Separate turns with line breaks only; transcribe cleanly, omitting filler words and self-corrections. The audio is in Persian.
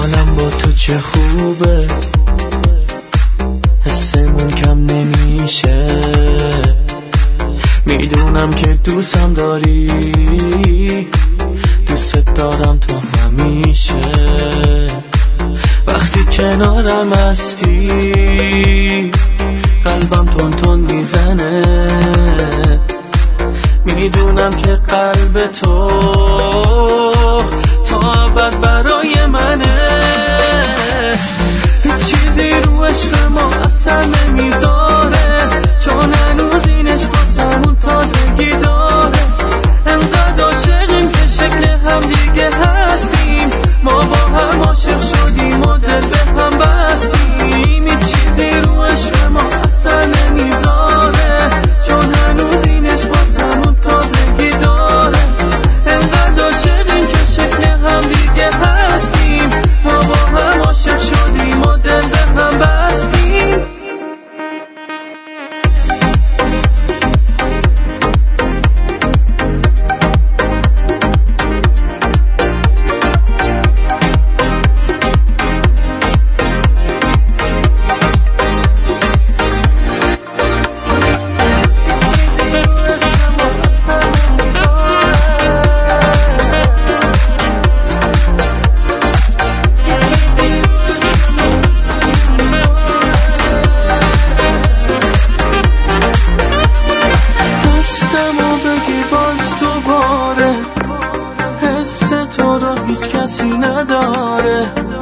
حالم با تو چه خوبه، حسمون کم نمیشه. میدونم که دوستم داری، دوست دارم تو همیشه. وقتی کنارم هستی قلبم تون تون میزنه. میدونم که قلب تو تا ابد برای منه. هیچ چیزی رو عشق ما اثر نمیذاره، چون هنوز این عشق واسمون تازگی داره. انقدر عاشقیم که شکل هم دیگه هستیم، ما با هم عاشق شدیم و دل به هم بستیم. هیچ چیزی رو عشق ما اثر نمیذاره، چون هنوز این عشق واسمون تازگی داره. انقدر عاشقیم که شکل هم دیگه هستیم، ما با هم عاشق شدیم و دل به هم بستیم. دستمو بگی باز دوباره، حس تو رو هیچ کسی نداره.